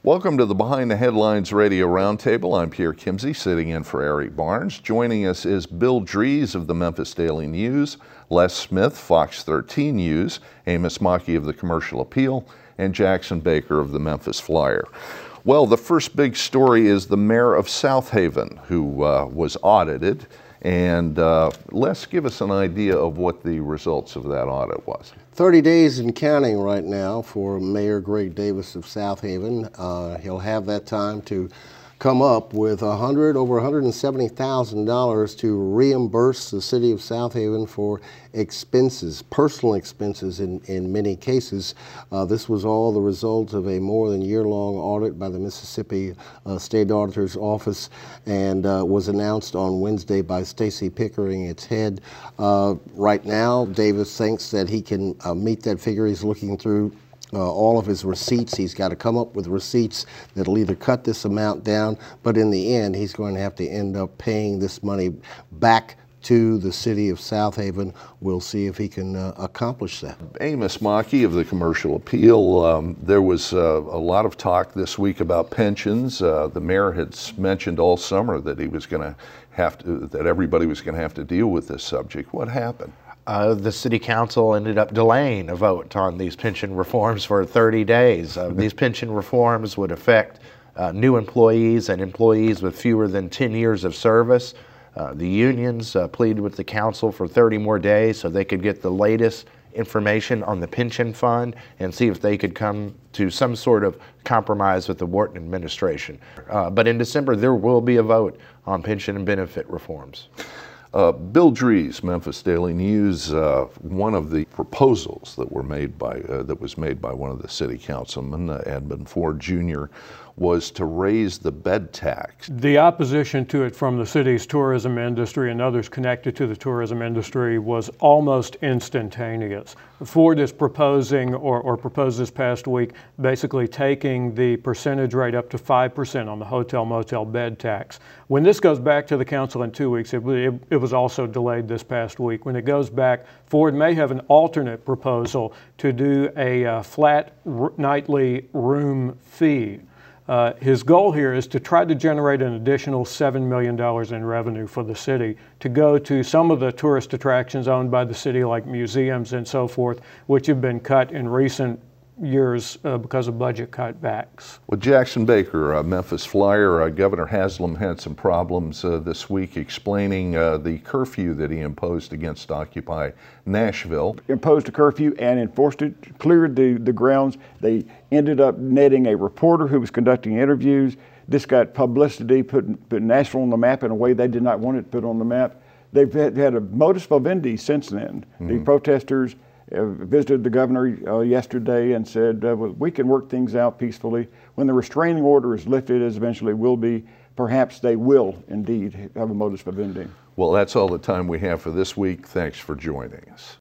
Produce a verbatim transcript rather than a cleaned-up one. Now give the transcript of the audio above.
Welcome to the Behind the Headlines Radio Roundtable. I'm Pierre Kimsey, sitting in for Eric Barnes. Joining us is Bill Dries of the Memphis Daily News, Les Smith, Fox thirteen News, Amos Mackey of the Commercial Appeal, and Jackson Baker of the Memphis Flyer. Well, the first big story is the mayor of South Haven, who uh, was audited. And uh, Les, give us an idea of what the results of that audit was. thirty days and counting right now for Mayor Greg Davis of South Haven. Uh, he'll have that time to come up with a hundred over one hundred seventy thousand dollars to reimburse the city of South Haven for expenses, personal expenses in, in many cases. Uh, this was all the result of a more than year-long audit by the Mississippi uh, State Auditor's Office, and uh, was announced on Wednesday by Stacey Pickering, its head. Uh, right now, Davis thinks that he can uh, meet that figure. He's looking through Uh, all of his receipts. He's got to come up with receipts that'll either cut this amount down, but in the end, he's going to have to end up paying this money back to the city of South Haven. We'll see if he can uh, accomplish that. Amos Mackey of the Commercial Appeal, um, there was uh, a lot of talk this week about pensions. Uh, the mayor had mentioned all summer that he was going to have to, that everybody was going to have to deal with this subject. What happened? Uh, the city council ended up delaying a vote on these pension reforms for thirty days. Uh, these pension reforms would affect uh, new employees and employees with fewer than ten years of service. Uh, the unions uh, pleaded with the council for thirty more days so they could get the latest information on the pension fund and see if they could come to some sort of compromise with the Wharton administration. Uh, but in December, there will be a vote on pension and benefit reforms. Uh, Bill Dries, Memphis Daily News, uh, one of the proposals that were made by uh, that was made by one of the city councilmen, uh, Edmund Ford Junior, was to raise the bed tax. The opposition to it from the city's tourism industry and others connected to the tourism industry was almost instantaneous. Ford is proposing, or, or proposed this past week, basically taking the percentage rate up to five percent on the hotel motel bed tax. When this goes back to the council in two weeks, it, it, it was also delayed this past week. When it goes back, Ford may have an alternate proposal to do a uh, flat r- nightly room fee. Uh, his goal here is to try to generate an additional seven million dollars in revenue for the city to go to some of the tourist attractions owned by the city, like museums and so forth, which have been cut in recent years uh, because of budget cutbacks. Well, Jackson Baker, uh, Memphis Flyer, uh, Governor Haslam had some problems uh, this week explaining uh, the curfew that he imposed against Occupy Nashville. Imposed a curfew and enforced it, cleared the, the grounds. They ended up netting a reporter who was conducting interviews. This got publicity, put, put Nashville on the map in a way they did not want it put on the map. They've had, had a modus vivendi since then. Mm-hmm. The protesters Uh, visited the governor uh, yesterday and said, uh, well, we can work things out peacefully. When the restraining order is lifted, as eventually will be, perhaps they will indeed have a modus vivendi. Well, that's all the time we have for this week. Thanks for joining us.